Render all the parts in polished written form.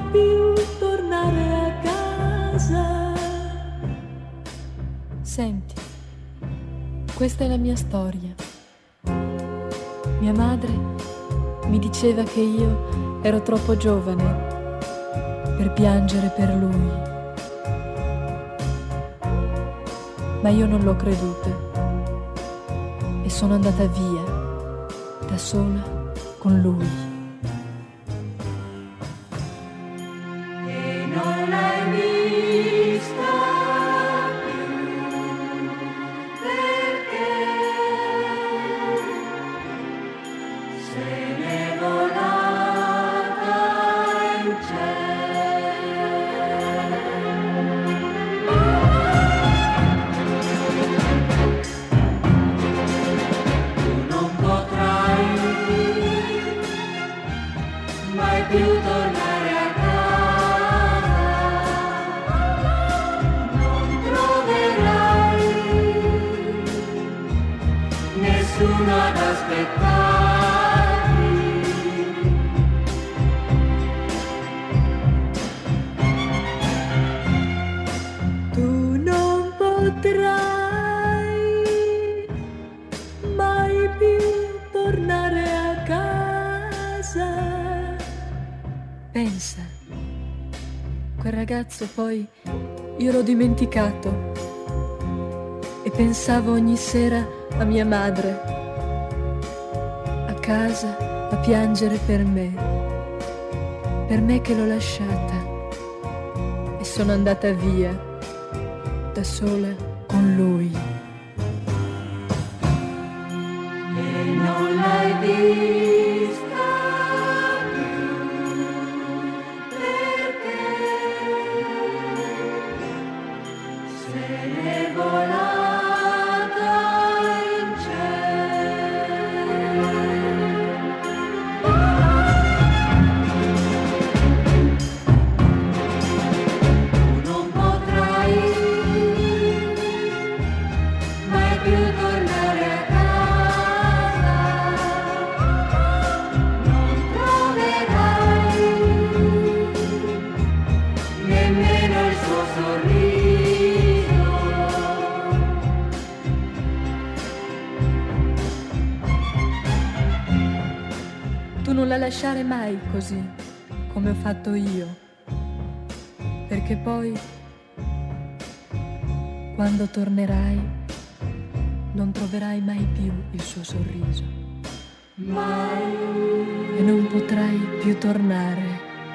più tornare a casa. Senti, questa è la mia storia. Mia madre mi diceva che io ero troppo giovane per piangere per lui, ma io non l'ho creduta e sono andata via da sola con lui. E non l'hai vista più perché se n'è volata in cielo. Tu non potrai mai più tornare a casa, non troverai nessuno ad aspettarti. Tu non potrai mai più tornare a casa. Pensa, quel ragazzo poi io l'ho dimenticato e pensavo ogni sera a mia madre, a casa a piangere per me che l'ho lasciata e sono andata via da sola con lui. E non l'hai vista più perché se n'è volata in cielo. Tu non potrai mai più tornare a casa, non troverai nemmeno il suo sorriso. Tu non la lasciare mai così come ho fatto io, perché poi quando tornerai non troverai mai più il suo sorriso Mai, e non potrai più tornare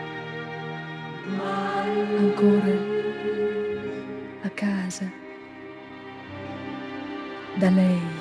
mai, ancora a casa da lei.